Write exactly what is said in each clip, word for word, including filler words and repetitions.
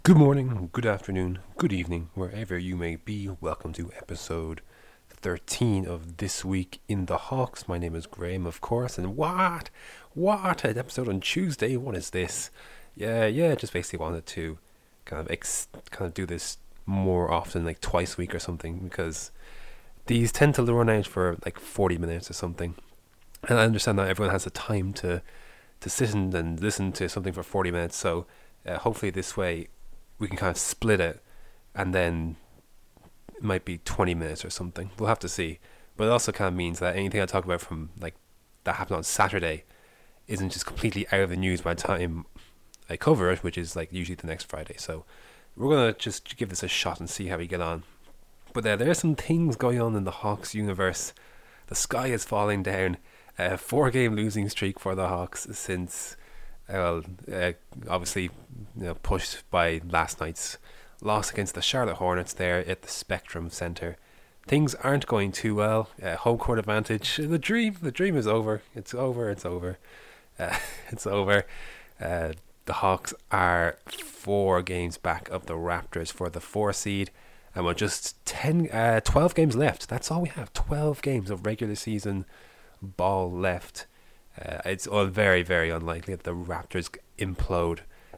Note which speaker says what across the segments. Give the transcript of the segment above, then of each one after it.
Speaker 1: Good morning, good afternoon, good evening, wherever you may be. Welcome to episode thirteen of This Week in the Hawks. My name is Graham, of course, and what? What? An episode on Tuesday? What is this? Yeah, yeah, just basically wanted to kind of ex- kind of do this more often, like twice a week or something, because these tend to run out for like forty minutes or something. And I understand that everyone has the time to, to sit and, and listen to something for forty minutes, so uh, hopefully this way we can kind of split it, and then it might be twenty minutes or something. We'll have to see. But it also kind of means that anything I talk about from like that happened on Saturday isn't just completely out of the news by the time I cover it, which is like usually the next Friday. So we're gonna just give this a shot and see how we get on. But uh, there are some things going on in the Hawks universe. The sky is falling down. A four-game losing streak for the Hawks since well, uh, obviously, you know, pushed by last night's loss against the Charlotte Hornets there at the Spectrum Center. Things aren't going too well. Uh, home court advantage. The dream, the dream is over. It's over. It's over. Uh, it's over. Uh, the Hawks are four games back of the Raptors for the four seed, and we're just ten, uh, twelve games left. That's all we have. Twelve games of regular season ball left. Uh, it's all very, very unlikely that the Raptors implode.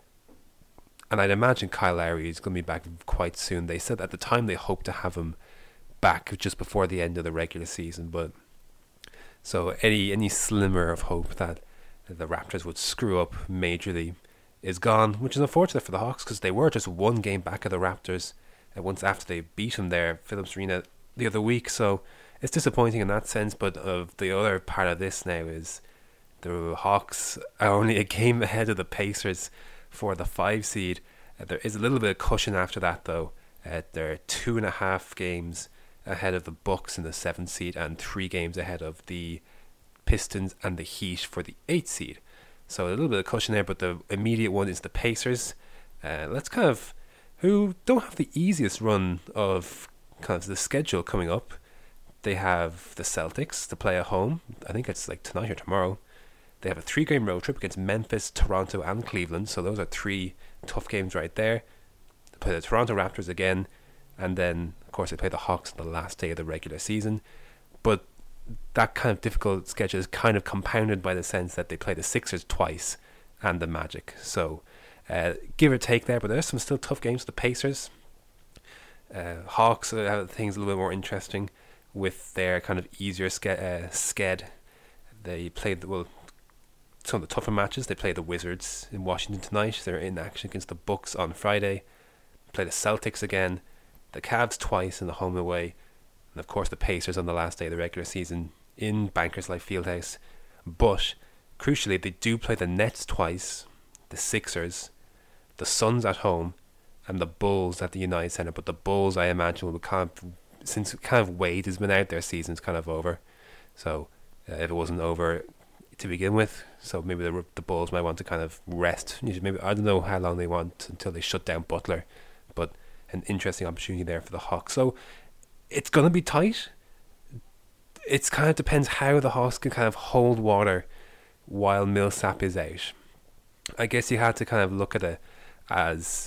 Speaker 1: And I'd imagine Kyle Lowry is going to be back quite soon. They said at the time they hoped to have him back just before the end of the regular season. But so any any slimmer of hope that the Raptors would screw up majorly is gone, which is unfortunate for the Hawks because they were just one game back of the Raptors uh, once after they beat them there, Phillips Arena, the other week. So it's disappointing in that sense. But of the other part of this now is the Hawks are only a game ahead of the Pacers for the five seed. Uh, there is a little bit of cushion after that, though. Uh, they're two and a half games ahead of the Bucks in the seventh seed, and three games ahead of the Pistons and the Heat for the eighth seed. So a little bit of cushion there, but the immediate one is the Pacers. Uh, let's kind of who don't have the easiest run of kind of the schedule coming up. They have the Celtics to play at home. I think it's like tonight or tomorrow. They have a three-game road trip against Memphis, Toronto, and Cleveland. So those are three tough games right there. They play the Toronto Raptors again. And then, of course, they play the Hawks on the last day of the regular season. But that kind of difficult schedule is kind of compounded by the sense that they play the Sixers twice and the Magic. So uh, give or take there. But there's some still tough games. The Pacers. Uh, Hawks have things a little bit more interesting with their kind of easier ske- uh, sked. They played, the, well, some of the tougher matches. They play the Wizards in Washington tonight. They're in action against the Bucks on Friday. Play the Celtics again. The Cavs twice in the home and away. And of course the Pacers on the last day of the regular season in Bankers Life Fieldhouse. But crucially, they do play the Nets twice, the Sixers, the Suns at home, and the Bulls at the United Center. But the Bulls, I imagine, will kind of, since kind of Wade has been out, their season's kind of over. So uh, if it wasn't over to begin with, so maybe the the Bulls might want to kind of rest. Maybe I don't know how long they want until they shut down Butler, but an interesting opportunity there for the Hawks. So it's gonna be tight. It's kind of depends how the Hawks can kind of hold water while Millsap is out. I guess you had to kind of look at it as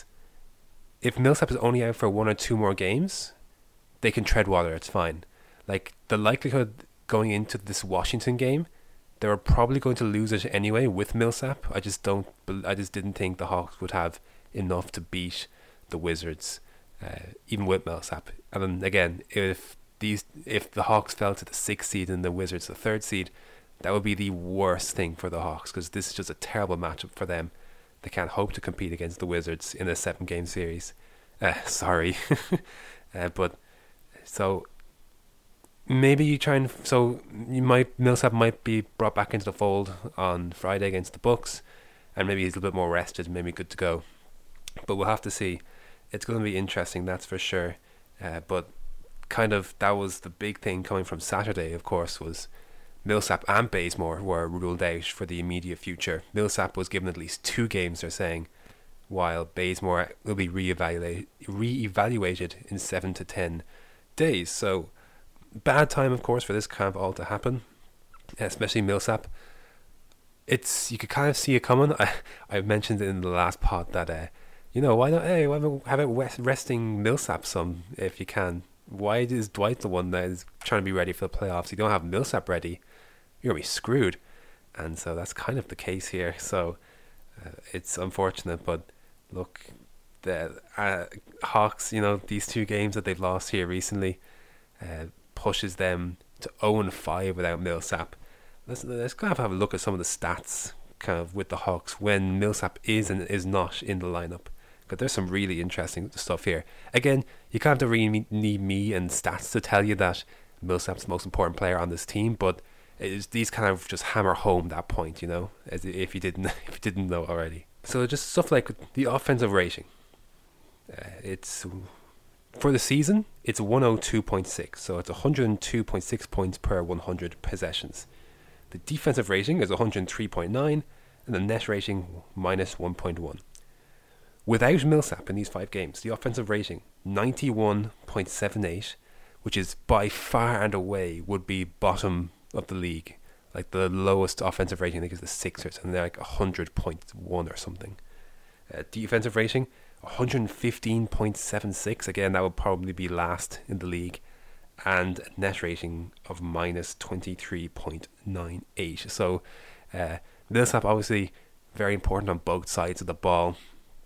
Speaker 1: if Millsap is only out for one or two more games, they can tread water. It's fine. Like the likelihood going into this Washington game, they were probably going to lose it anyway with Millsap. I just don't. I just didn't think the Hawks would have enough to beat the Wizards, uh, even with Millsap. And then again, if these, if the Hawks fell to the sixth seed and the Wizards the third seed, that would be the worst thing for the Hawks because this is just a terrible matchup for them. They can't hope to compete against the Wizards in a seven-game series. Uh, sorry, uh, but so. Maybe you try and so you might Millsap might be brought back into the fold on Friday against the Bucks, and maybe he's a little bit more rested, maybe good to go. But we'll have to see. It's going to be interesting, that's for sure. Uh, but kind of that was the big thing coming from Saturday. Of course, was Millsap and Bazemore were ruled out for the immediate future. Millsap was given at least two games, they're saying, while Bazemore will be reevaluate reevaluated in seven to ten days. So. Bad time, of course, for this kind of all to happen, especially Millsap. It's you could kind of see it coming. I I mentioned in the last pod that uh, You know, why not? Hey, why about, how about west- resting Millsap some if you can? Why is Dwight the one that is trying to be ready for the playoffs? You don't have Millsap ready, you're gonna be screwed. And so that's kind of the case here. So uh, it's unfortunate, but look, the uh, Hawks, you know, these two games that they've lost here recently uh, pushes them to oh and five without Millsap. Let's let's kind of have a look at some of the stats kind of with the Hawks when Millsap is and is not in the lineup. Because there's some really interesting stuff here. Again, you can't really need me and stats to tell you that Millsap's the most important player on this team, but it is, these kind of just hammer home that point, you know, as if you didn't if you didn't know already. So just stuff like the offensive rating. Uh, it's for the season, it's one oh two point six, so it's one hundred two point six points per one hundred possessions. The defensive rating is one hundred three point nine, and the net rating minus one point one. Without Millsap in these five games, the offensive rating ninety-one point seven eight, which is by far and away would be bottom of the league. Like the lowest offensive rating I think is the Sixers, and they're like one hundred point one or something. Uh, defensive rating one hundred fifteen point seven six, again that would probably be last in the league, and a net rating of minus twenty-three point nine eight. So uh, Millsap obviously very important on both sides of the ball.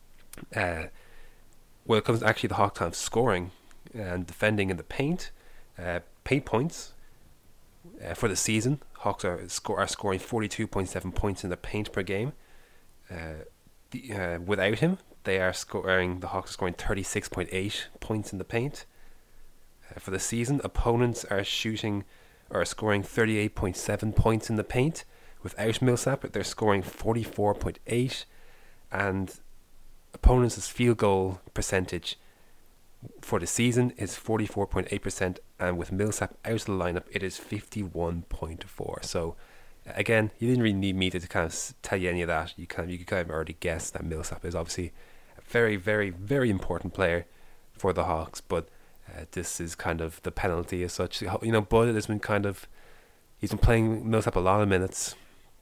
Speaker 1: Uh, when it comes to actually the Hawks kind of scoring and defending in the paint, uh, paint points uh, for the season, Hawks are, score, are scoring forty-two point seven points in the paint per game. Uh, the, uh, without him, they are scoring. The Hawks are scoring thirty-six point eight points in the paint. Uh, for the season, opponents are shooting or scoring thirty-eight point seven points in the paint. Without Millsap, they're scoring forty-four point eight, and opponents' field goal percentage for the season is forty-four point eight percent, and with Millsap out of the lineup, it is fifty-one point four. So, again, you didn't really need me to kind of tell you any of that. You kind of, you could kind of already guess that Millsap is obviously a very, very, very important player for the Hawks, but uh, this is kind of the penalty as such. You know, Bud has been kind of, he's been playing Millsap a lot of minutes,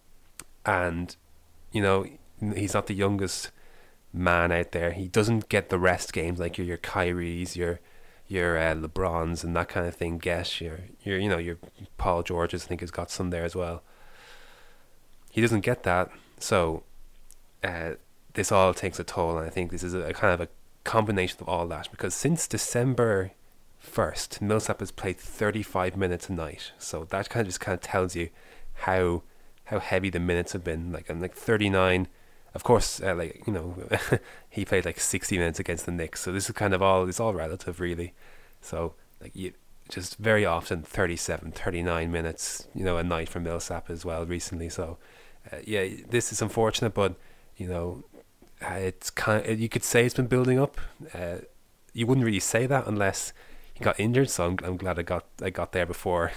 Speaker 1: and, you know, he's not the youngest man out there. He doesn't get the rest games like your your Kyries, your your uh, LeBrons and that kind of thing get. Your your you know your Paul Georges, I think, has got some there as well. He doesn't get that, so uh, this all takes a toll, and I think this is a, a kind of a combination of all that, because since December first, Millsap has played thirty-five minutes a night, so that kind of just kind of tells you how how heavy the minutes have been. Like I'm like thirty-nine. Of course, uh, like you know, he played like sixty minutes against the Knicks, so this is kind of all it's all relative, really. So like you just very often thirty-seven, thirty-nine minutes, you know, a night for Millsap as well recently. So uh, yeah, this is unfortunate, but you know, uh, it's kind of, you could say it's been building up. Uh, you wouldn't really say that unless he got injured. So I'm, I'm glad I got I got there before.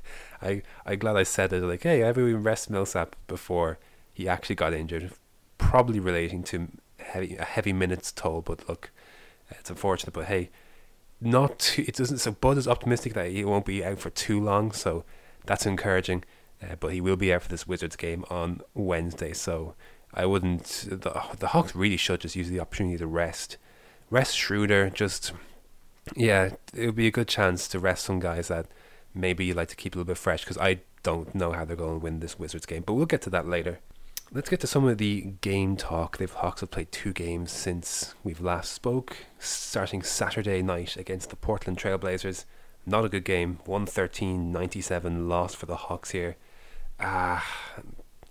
Speaker 1: I I'm glad I said it. Like, hey, everyone rest Millsap before he actually got injured. Probably relating to heavy a heavy minutes toll, but look, it's unfortunate. But hey, not too, it doesn't. So Bud is optimistic that he won't be out for too long, so that's encouraging. Uh, but he will be out for this Wizards game on Wednesday, so I wouldn't. The the Hawks really should just use the opportunity to rest, rest Schroeder. Just yeah, it would be a good chance to rest some guys that maybe you like to keep a little bit fresh, because I don't know how they're going to win this Wizards game, but we'll get to that later. Let's get to some of the game talk. The Hawks have played two games since we've last spoke, starting Saturday night against the Portland Trailblazers. Not a good game. one thirteen ninety-seven loss for the Hawks here. Ah, uh,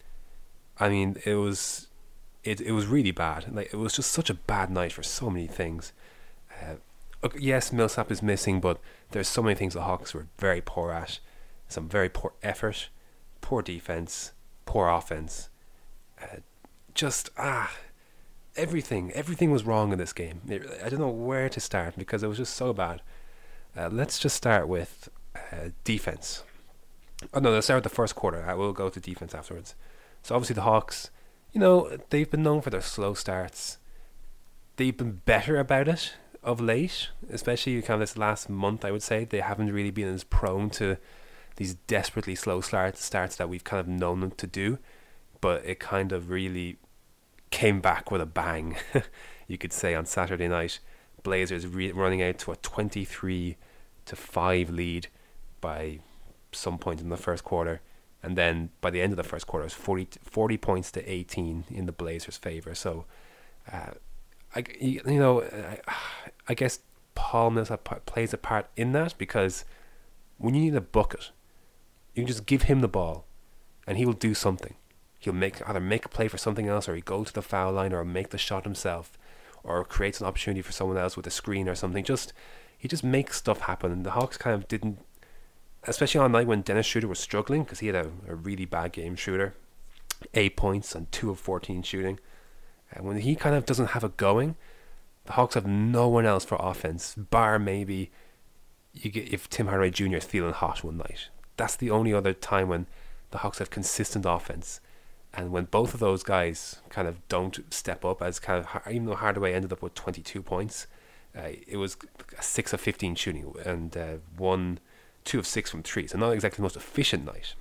Speaker 1: I mean, it was it it was really bad. Like, it was just such a bad night for so many things. Uh, okay, yes, Millsap is missing, but there's so many things the Hawks were very poor at. Some very poor effort, poor defense, poor offense. Uh, just ah, everything, everything was wrong in this game. It, I don't know where to start because it was just so bad. Uh, let's just start with uh, defense. Oh no, let's start with the first quarter. I will go to defense afterwards. So obviously the Hawks, you know, they've been known for their slow starts. They've been better about it of late, especially kind of this last month. I would say they haven't really been as prone to these desperately slow start starts that we've kind of known them to do. But it kind of really came back with a bang. you could say, on Saturday night. Blazers re- running out to a twenty-three to five lead by some point in the first quarter. And then by the end of the first quarter, it was forty, forty points to eighteen in the Blazers' favor. So, uh, I, you know, I, I guess Paul Millsap plays a part in that, because when you need a bucket, you can just give him the ball and he will do something. He'll make either make a play for something else, or he go to the foul line, or make the shot himself, or creates an opportunity for someone else with a screen or something. Just he just makes stuff happen. And the Hawks kind of didn't, especially on a night when Dennis Schroeder was struggling, because he had a, a really bad game. Schroeder, eight points and two of fourteen shooting. And when he kind of doesn't have it going, the Hawks have no one else for offense, bar maybe you get if Tim Hardaway Junior is feeling hot one night. That's the only other time when the Hawks have consistent offense. And when both of those guys kind of don't step up, as kind of, even though Hardaway ended up with twenty-two points, uh, it was a six of fifteen shooting and uh, one, two of six from three. So not exactly the most efficient night.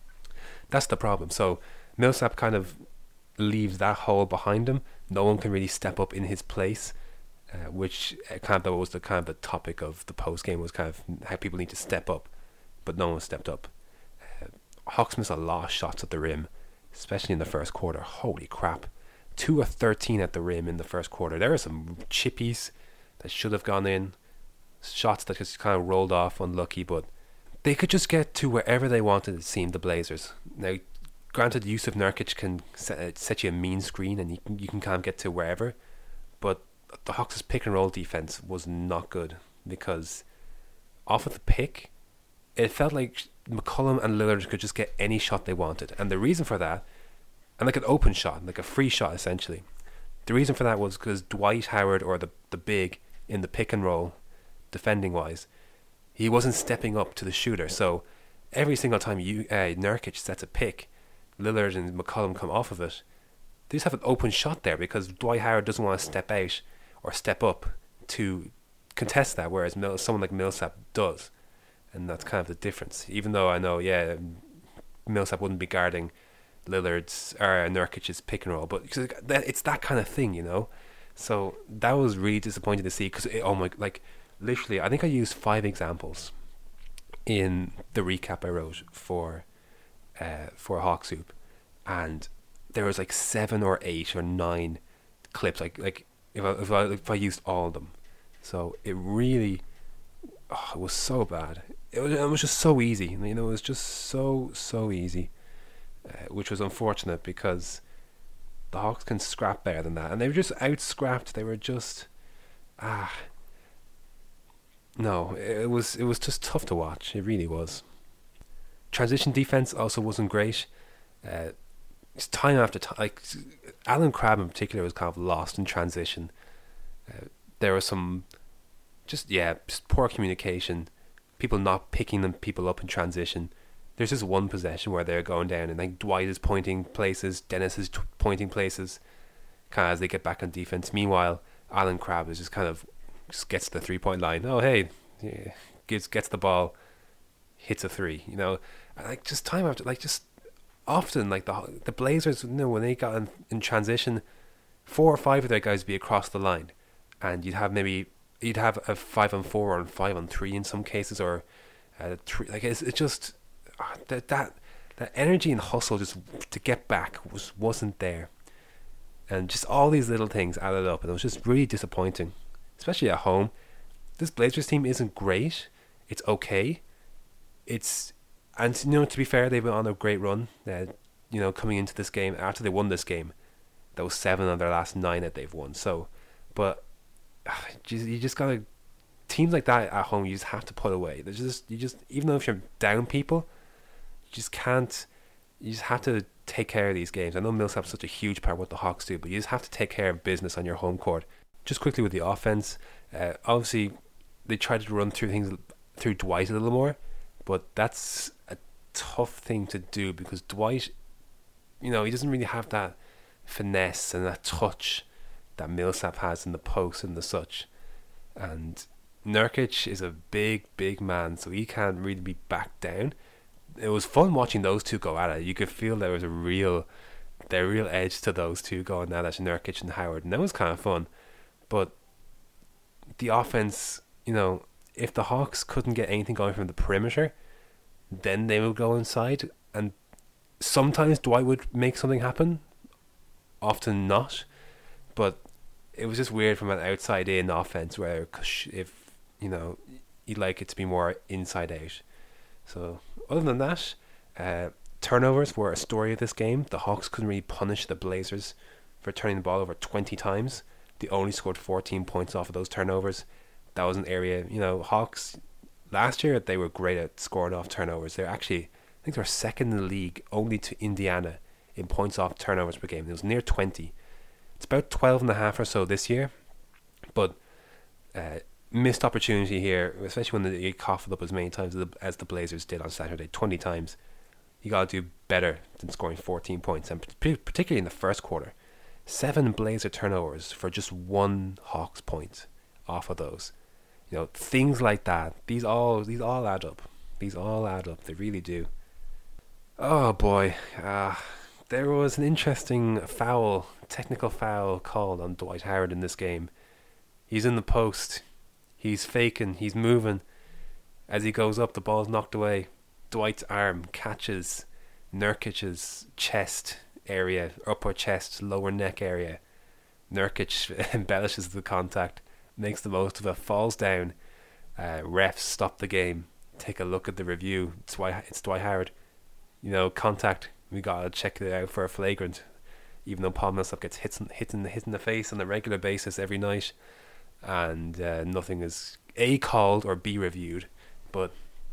Speaker 1: That's the problem. So Millsap kind of leaves that hole behind him. No one can really step up in his place, uh, which uh, kind of was the kind of the topic of the post game, was kind of how people need to step up, but no one stepped up. Uh, Hawks missed a lot of shots at the rim, especially in the first quarter. Holy crap. two of thirteen at the rim in the first quarter. There are some chippies that should have gone in, shots that just kind of rolled off, unlucky, but they could just get to wherever they wanted, it seemed, the Blazers. Now, granted, Yusuf Nurkic can set, set you a mean screen and you can, you can kind of get to wherever, but the Hawks' pick and roll defense was not good, because off of the pick, it felt like McCollum and Lillard could just get any shot they wanted. And the reason for that, and like an open shot, like a free shot essentially, the reason for that was because Dwight Howard, or the, the big in the pick and roll, defending wise, he wasn't stepping up to the shooter. So every single time you uh, Nurkic sets a pick, Lillard and McCollum come off of it, they just have an open shot there, because Dwight Howard doesn't want to step out or step up to contest that, whereas Mil- someone like Millsap does. And that's kind of the difference. Even though I know, yeah, Millsap wouldn't be guarding Lillard's or Nurkic's pick and roll, but it's that kind of thing, you know. So that was really disappointing to see, because oh my, like literally, I think I used five examples in the recap I wrote for uh, for Hawks Hoop, and there was like seven or eight or nine clips. Like like if I if I if I used all of them, so it really, oh, it was so bad. It was, it was just so easy, you know. It was just so so easy, uh, which was unfortunate, because the Hawks can scrap better than that, and they were just out scrapped. They were just ah no. It was it was just tough to watch. It really was. Transition defense also wasn't great. Uh, it's time after time. Like Alan Crabb in particular was kind of lost in transition. Uh, there was some just yeah just poor communication. People not picking them people up in transition. There's just one possession where they're going down, and like Dwight is pointing places, Dennis is t- pointing places, kind of as they get back on defense. Meanwhile, Alan Crabb is just kind of just gets to the three point line. Oh hey, yeah, gets gets the ball, hits a three. You know, and like just time after, like just often, like the the Blazers, you know, when they got in, in transition, four or five of their guys would be across the line, and you'd have maybe. You'd have a five on four or five on three in some cases, or uh, three. Like it's, it's just uh, that that that energy and hustle just to get back was wasn't there, and just all these little things added up, and it was just really disappointing, especially at home. This Blazers team isn't great. It's okay. It's and you know, to be fair, they've been on a great run. Uh, you know, coming into this game after they won this game, that was seven of their last nine that they've won. So, but. You just gotta teams like that at home. You just have to put away. There's just you just even though if you're down people, you just can't. You just have to take care of these games. I know Millsap's such a huge part of what the Hawks do, but you just have to take care of business on your home court. Just quickly with the offense, uh, obviously they tried to run through things through Dwight a little more, but that's a tough thing to do, because Dwight, you know, he doesn't really have that finesse and that touch that Millsap has in the post and the such. And Nurkic is a big, big man, so he can't really be backed down. It was fun watching those two go at it. You could feel there was a real, there real edge to those two going at it, Nurkic and Howard, and that was kind of fun. but the offense, you know, if the Hawks couldn't get anything going from the perimeter, then they would go inside, and sometimes Dwight would make something happen, often not, but it was just weird from an outside in offense where if, you know, you'd like it to be more inside out. So other than that, uh, turnovers were a story of this game. The Hawks couldn't really punish the Blazers for turning the ball over twenty times. They only scored fourteen points off of those turnovers. That was an area, you know, Hawks last year, they were great at scoring off turnovers. They're actually, I think they were second in the league, only to Indiana in points off turnovers per game. It was near twenty. It's about twelve and a half or so this year, but uh, missed opportunity here, especially when they coughed it up as many times as the, as the Blazers did on Saturday, twenty times. You got to do better than scoring fourteen points, and particularly in the first quarter. Seven Blazer turnovers for just one Hawks point off of those. You know, things like that. These all these all add up. These all add up. They really do. Oh boy, uh, there was an interesting foul, technical foul called on Dwight Howard in this game. He's in the post. He's faking. He's moving. As he goes up, the ball's knocked away. Dwight's arm catches Nurkic's chest area, upper chest, lower neck area. Nurkic embellishes the contact, makes the most of it, falls down. Uh, refs stop the game, take a look at the review. It's Dwight, it's Dwight Howard. You know, contact. We gotta check it out for a flagrant. Even though Paul Millsap gets hit, hit, in the, hit in the face on a regular basis every night, and uh, nothing is A, called or B, reviewed. But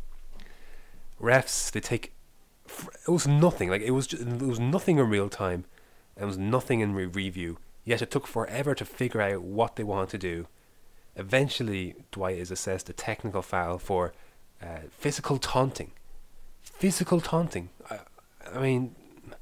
Speaker 1: refs, they take, it was nothing. Like it was, just, it was nothing in real time. It was nothing in re- review. Yet it took forever to figure out what they wanted to do. Eventually, Dwight is assessed a technical foul for uh, physical taunting. Physical taunting. I, I mean,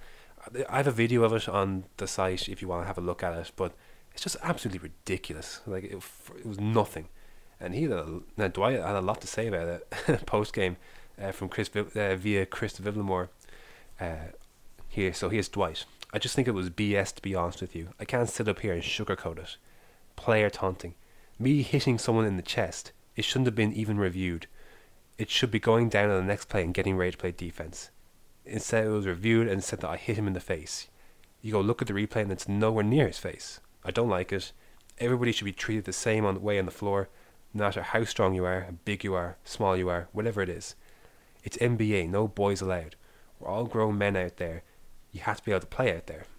Speaker 1: I have a video of it on the site if you want to have a look at it, but it's just absolutely ridiculous. Like it, it was nothing. And he had a, now Dwight had a lot to say about it post game uh, from Chris uh, via Chris Villamore. Uh, here, so here's Dwight. I just think it was B S, to be honest with you. I can't sit up here and sugarcoat it. Player taunting. Me hitting someone in the chest, it shouldn't have been even reviewed. It should be going down on the next play and getting ready to play defense. Instead, it was reviewed and said that I hit him in the face. You go look at the replay and it's nowhere near his face. I don't like it. Everybody should be treated the same on the way on the floor, no matter how strong you are, how big you are, small you are, whatever it is. It's N B A, no boys allowed. We're all grown men out there. You have to be able to play out there.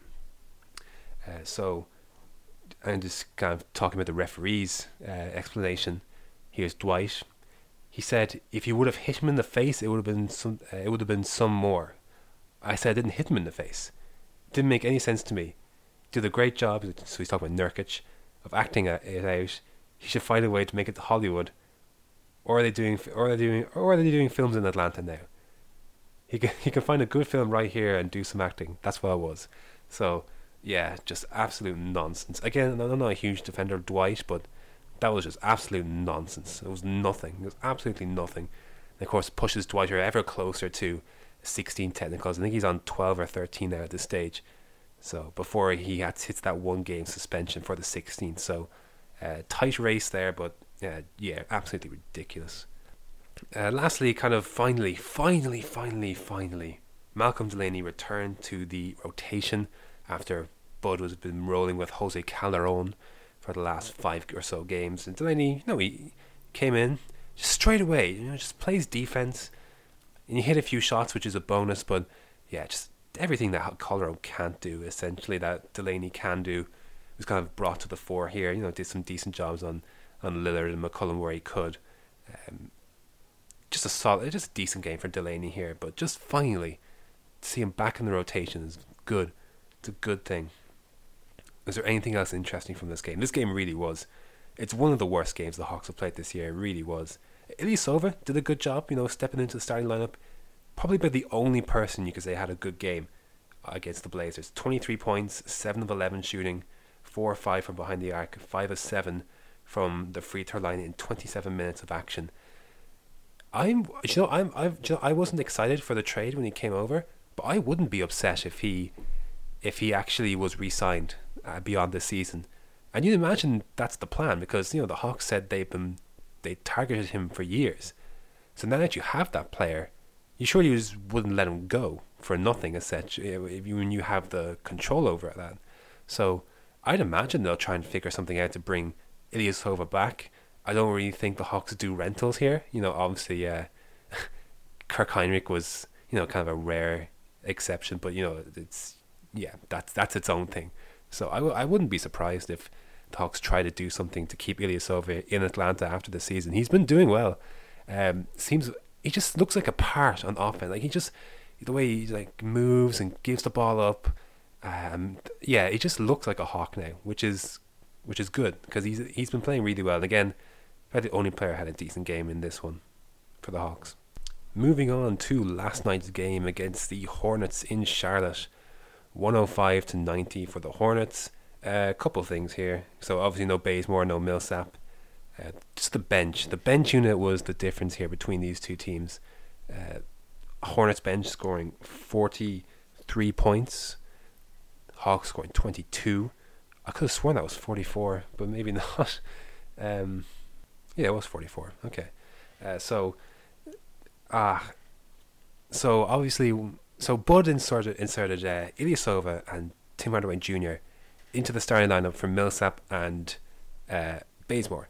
Speaker 1: Uh, so, I'm just kind of talking about the referee's uh, explanation. Here's Dwight. He said, if you would have hit him in the face, it would have been some. Uh, it would have been some more. I said I didn't hit him in the face. Didn't make any sense to me. Did a great job. So he's talking about Nurkic, of acting it out. He should find a way to make it to Hollywood. Or are they doing? Or are they doing? Or are they doing films in Atlanta now? He can he can find a good film right here and do some acting. That's what it was. So yeah, just absolute nonsense. Again, I'm not a huge defender of Dwight, but that was just absolute nonsense. It was nothing. It was absolutely nothing. And of course, pushes Dwight ever closer to sixteen technicals. I think he's on twelve or thirteen now at this stage. So before he had hits that one game suspension for the sixteenth. So uh, tight race there, but uh, yeah, absolutely ridiculous. Uh, lastly, kind of finally, finally, finally, finally, Malcolm Delaney returned to the rotation after Bud was been rolling with Jose Calderon for the last five or so games. And Delaney, you know, he came in just straight away, you know, just plays defense. And he hit a few shots, which is a bonus, but yeah, just everything that Calderon can't do, essentially, that Delaney can do, was kind of brought to the fore here. You know, did some decent jobs on, on Lillard and McCollum where he could. Um, just a solid, just a decent game for Delaney here, but just finally to see him back in the rotation is good. It's a good thing. Is there anything else interesting from this game? This game really was. It's one of the worst games the Hawks have played this year. It really was. Ilyasova did a good job, you know, stepping into the starting lineup. Probably about the only person you could say had a good game against the Blazers. twenty-three points, seven of eleven shooting, four or five from behind the arc, five of seven from the free throw line in twenty-seven minutes of action. I'm, you know, I'm, I've, you know, I wasn't excited for the trade when he came over, but I wouldn't be upset if he, if he actually was re-signed uh, beyond this season. And you'd imagine that's the plan because, you know, the Hawks said they've been, they targeted him for years. So now that you have that player, you surely just wouldn't let him go for nothing as such, if you, when you have the control over that. So I'd imagine they'll try and figure something out to bring Ilyasova back. I don't really think the Hawks do rentals here. You know, obviously, uh, Kirk Heinrich was, you know, kind of a rare exception, but, you know, it's, yeah, that's that's its own thing. So I, w- I wouldn't be surprised if the Hawks try to do something to keep Ilyasova in Atlanta after the season. He's been doing well. Um, seems he just looks like a part on offense. Like he just, the way he like moves and gives the ball up. Um, yeah, he just looks like a Hawk now, which is which is good because he's he's been playing really well. And again, probably the only player who had a decent game in this one for the Hawks. Moving on to last night's game against the Hornets in Charlotte, one oh five to ninety for the Hornets. A uh, couple of things here. So obviously no Bazemore, no Millsap. Uh, just the bench. The bench unit was the difference here between these two teams. Uh, Hornets bench scoring forty-three points. Hawks scoring twenty-two. I could have sworn that was forty-four, but maybe not. Um, yeah, it was forty-four. Okay. Uh, so, ah, uh, so obviously, so Bud inserted inserted uh, Ilyasova and Tim Hardaway Junior into the starting lineup for Millsap and uh, Bazemore.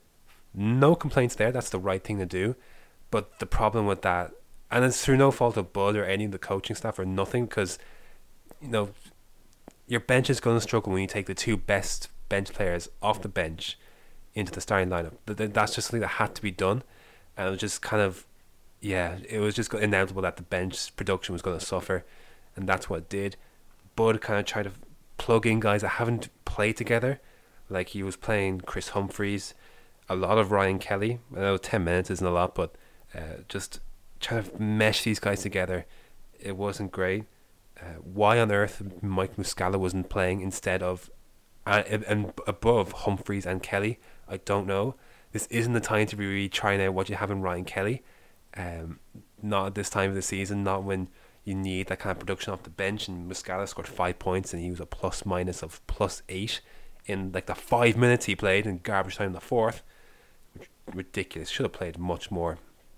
Speaker 1: No complaints there. That's the right thing to do. But the problem with that, and it's through no fault of Bud or any of the coaching staff or nothing, because, you know, your bench is going to struggle when you take the two best bench players off the bench into the starting lineup. That's just something that had to be done. And it was just kind of, yeah, it was just inevitable that the bench production was going to suffer. And that's what it did. Bud kind of tried to plug in guys that haven't played together. Like he was playing Chris Humphries, a lot of Ryan Kelly. I know ten minutes isn't a lot, but uh, just trying to mesh these guys together, it wasn't great. Uh, why on earth Mike Muscala wasn't playing instead of uh, and above Humphries and Kelly, I don't know. This isn't the time to be really trying out what you have in Ryan Kelly. Um, not at this time of the season, not when you need that kind of production off the bench. And Muscala scored five points and he was a plus minus of plus eight in like the five minutes he played in garbage time in the fourth. Ridiculous. Should have played much more.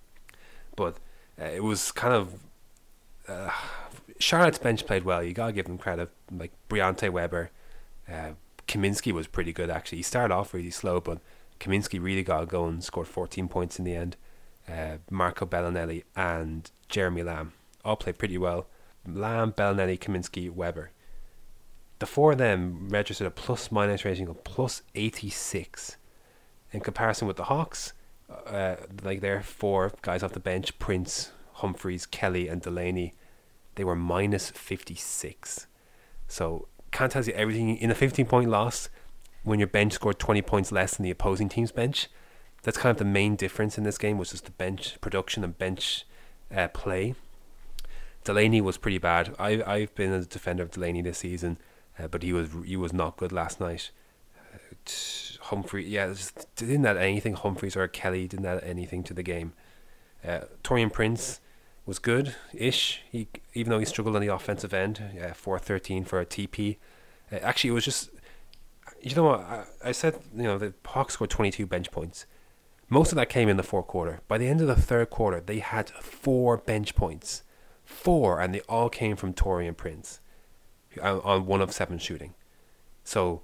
Speaker 1: But uh, it was kind of uh, Charlotte's bench played well. You gotta give them credit. Like Briante Weber, uh, Kaminsky was pretty good actually. He started off really slow, but Kaminsky really got going. Scored fourteen points in the end. Uh, Marco Bellinelli and Jeremy Lamb all played pretty well. Lamb, Bellinelli, Kaminsky, Weber. The four of them registered a plus minus rating of plus eighty-six. In comparison with the Hawks, uh, like their four guys off the bench, Prince, Humphries, Kelly, and Delaney, they were minus fifty-six. So can't tell you everything. In a fifteen-point loss, when your bench scored twenty points less than the opposing team's bench, that's kind of the main difference in this game, was just the bench production and bench uh, play. Delaney was pretty bad. I I've been a defender of Delaney this season, uh, but he was he was not good last night. Uh, t- Humphrey, yeah, just didn't add anything. Humphries or Kelly didn't add anything to the game. Uh, Taurean Prince was good-ish. He even though he struggled on the offensive end, yeah, four thirteen for a T P. Uh, actually, it was just, you know what I, I said. You know the Hawks scored twenty-two bench points. Most of that came in the fourth quarter. By the end of the third quarter, they had four bench points. Four, and they all came from Taurean Prince on, on one of seven shooting. So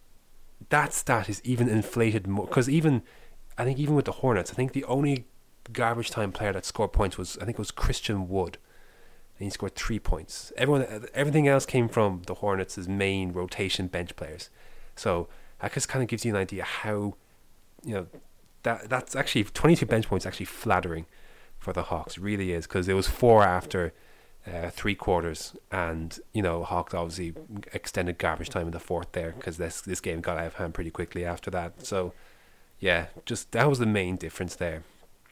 Speaker 1: that stat is even inflated more, because even, I think even with the Hornets, I think the only garbage time player that scored points was, I think it was Christian Wood, and he scored three points. Everyone, everything else came from the Hornets' main rotation bench players. So that just kind of gives you an idea how, you know, that that's actually twenty-two bench points actually flattering for the Hawks. It really is, because it was four after uh, three quarters, and you know Hawks obviously extended garbage time in the fourth there, because this this game got out of hand pretty quickly after that. So yeah, just that was the main difference there.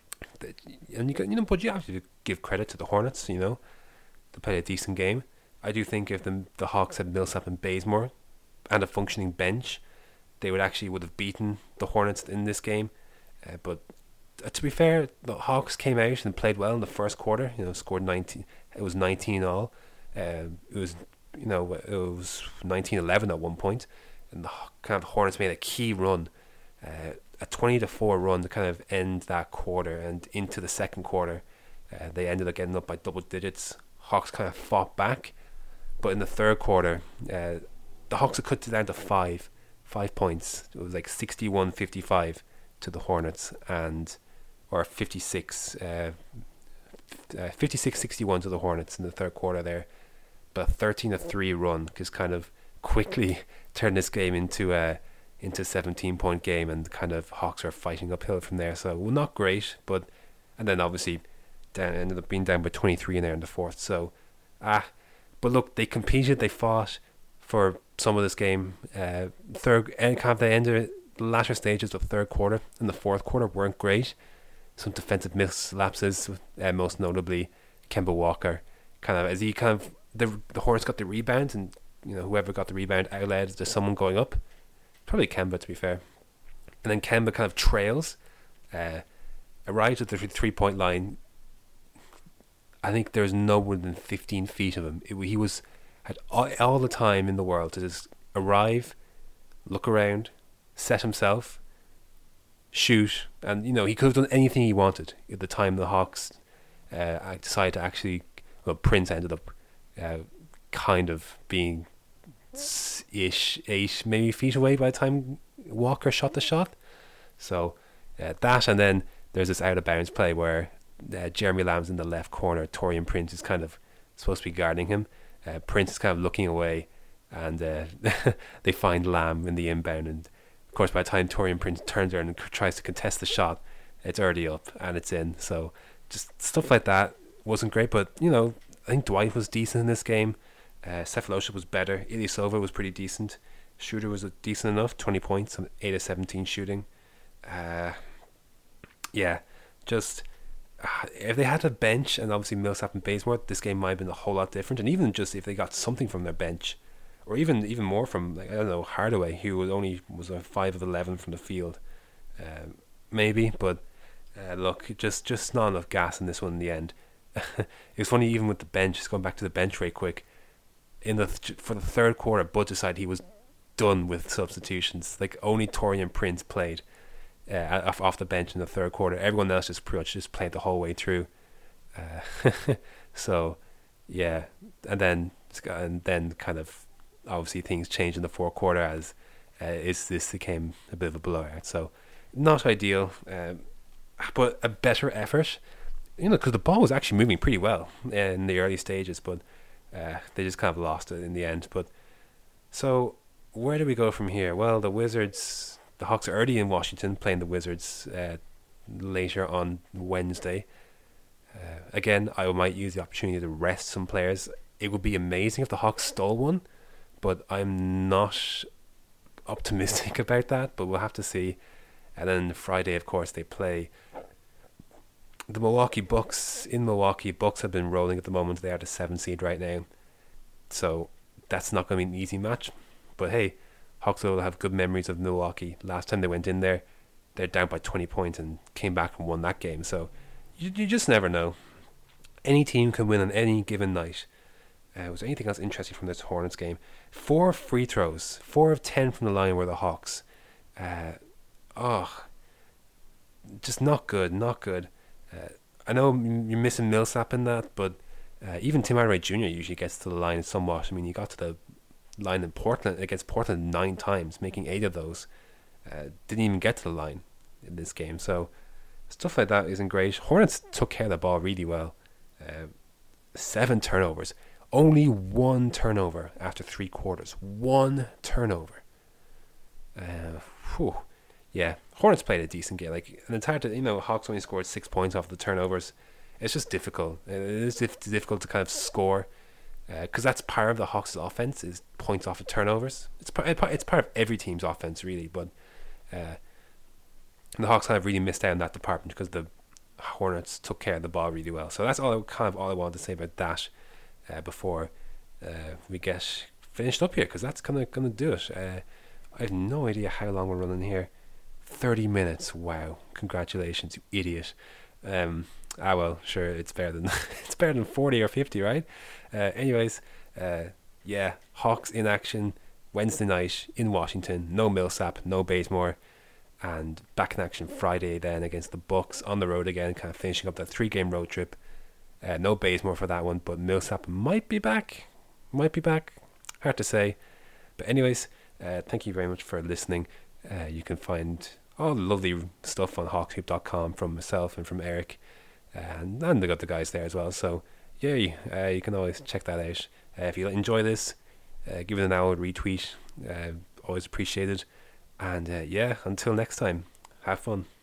Speaker 1: And you got, you know, but you have to give credit to the Hornets. You know, they played a decent game. I do think if the the Hawks had Millsap and Bazemore and a functioning bench, they would actually would have beaten the Hornets in this game. Uh, but uh, to be fair, the Hawks came out and played well in the first quarter. You know, scored nineteen. It was nineteen all. Uh, it was, you know, it was nineteen eleven at one point. and the kind of Hornets made a key run, uh, a twenty to four run to kind of end that quarter, and into the second quarter, uh, they ended up getting up by double digits. Hawks kind of fought back, but in the third quarter, uh, the Hawks had cut it down to five, five points. It was like sixty-one fifty-five to the Hornets, and or fifty-six, uh, uh, fifty-six sixty-one to the Hornets in the third quarter there. But a thirteen to three run just kind of quickly turned this game into a into a seventeen point game, and kind of Hawks are fighting uphill from there. So well, not great, but and then obviously down ended up being down by twenty-three in there in the fourth. So ah, but look, they competed, they fought for some of this game. Uh, third and kind of they ended the latter stages of third quarter and the fourth quarter weren't great. Some defensive mislapses, uh, most notably Kemba Walker, kind of as he kind of the the Hornets got the rebound, and you know whoever got the rebound outled to someone going up, probably Kemba to be fair, and then Kemba kind of trails, uh, arrives at the three point line. I think there's no more than fifteen feet of him. It, he was had all, all the time in the world to just arrive, look around, set himself, shoot, and you know he could have done anything he wanted at the time the Hawks uh, decided to actually. Well, Prince ended up uh, kind of being ish eight maybe feet away by the time Walker shot the shot. So uh, that, and then there's this out of bounds play where uh, Jeremy Lamb's in the left corner. Taurean Prince is kind of supposed to be guarding him. Uh, Prince is kind of looking away, and uh, they find Lamb in the inbound, and of course by the time Taurean Prince turns around and tries to contest the shot, it's already up and it's in. So just stuff like that wasn't great, but you know I think Dwight was decent in this game. Uh, Sefolosha was better. Ilyasova was pretty decent. Shooter was decent enough, twenty points, eight of seventeen shooting. Uh, yeah, just uh, if they had a bench, and obviously Millsap and Bazemore, this game might have been a whole lot different. And even just if they got something from their bench, or even even more from, like, I don't know, Hardaway, who was only was a five of eleven from the field, um, maybe. But uh, look, just just not enough gas in this one in the end. It was funny, even with the bench, just going back to the bench right quick, in the th- for the third quarter, Bud decided he was done with substitutions. Like only Taurean Prince played uh, off, off the bench in the third quarter. Everyone else just pretty much just played the whole way through. Uh, so yeah, and then and then kind of obviously things changed in the fourth quarter as uh, is this became a bit of a blowout. So not ideal, um, but a better effort. You know, because the ball was actually moving pretty well in the early stages, but uh, they just kind of lost it in the end. But so where do we go from here? Well, the Wizards, the Hawks are already in Washington playing the Wizards uh, later on Wednesday. Uh, again, I might use the opportunity to rest some players. It would be amazing if the Hawks stole one, but I'm not optimistic about that. But we'll have to see. And then Friday, of course, they play the Milwaukee Bucks in Milwaukee. Bucks have been rolling at the moment. They are the seven seed right now, so that's not going to be an easy match. But hey, Hawks will have good memories of Milwaukee. Last time they went in there, they're down by twenty points and came back and won that game. So you you just never know. Any team can win on any given night. Uh, was there anything else interesting from this Hornets game? Four free throws, four of ten from the line were the Hawks. Uh, oh, just not good, not good. Uh, I know you're missing Millsap in that, but uh, even Tim Hardaway Junior usually gets to the line somewhat. I mean, he got to the line in Portland against Portland nine times, making eight of those. Uh, didn't even get to the line in this game, so stuff like that isn't great. Hornets took care of the ball really well. Uh, seven turnovers, only one turnover after three quarters. One turnover. Uh, whew. Yeah, Hornets played a decent game. Like, and it's hard to, you know, Hawks only scored six points off the turnovers. It's just difficult. It is dif- difficult to kind of score, because uh, that's part of the Hawks' offense is points off of turnovers. It's part. It's part of every team's offense, really. But uh, the Hawks kind of really missed out on that department because the Hornets took care of the ball really well. So that's all kind of all I wanted to say about that uh, before uh, we get finished up here, because that's kind of going to do it. Uh, I have no idea how long we're running here. thirty minutes. Wow, congratulations, you idiot. Um ah well, sure, it's better than it's better than forty or fifty, right? Uh anyways, uh yeah, Hawks in action. Wednesday night in Washington. No Millsap, no Bazemore, and back in action Friday then against the Bucks on the road again, kind of finishing up that three-game road trip. Uh, no Bazemore for that one, but Millsap might be back. Might be back. Hard to say. But anyways, uh, thank you very much for listening. Uh, you can find all the lovely stuff on hawks hoop dot com from myself and from Eric. And, and they got the guys there as well. So, yay. Uh, you can always check that out. Uh, if you enjoy this, uh, give it an hour retweet. Uh, always appreciated. And uh, yeah, until next time, have fun.